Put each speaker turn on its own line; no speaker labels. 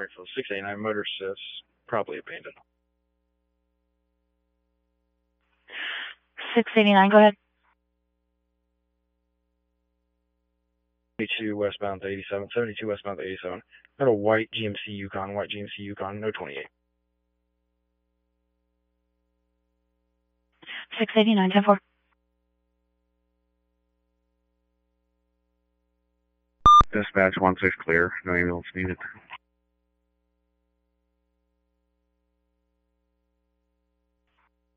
Springfield 689 motor assist, probably abandoned.
689, go ahead.
72 westbound to 87, 72 westbound to 87. Got a white GMC Yukon, no 28.
689, 10-4.
Dispatch 16 clear, no ambulance needed.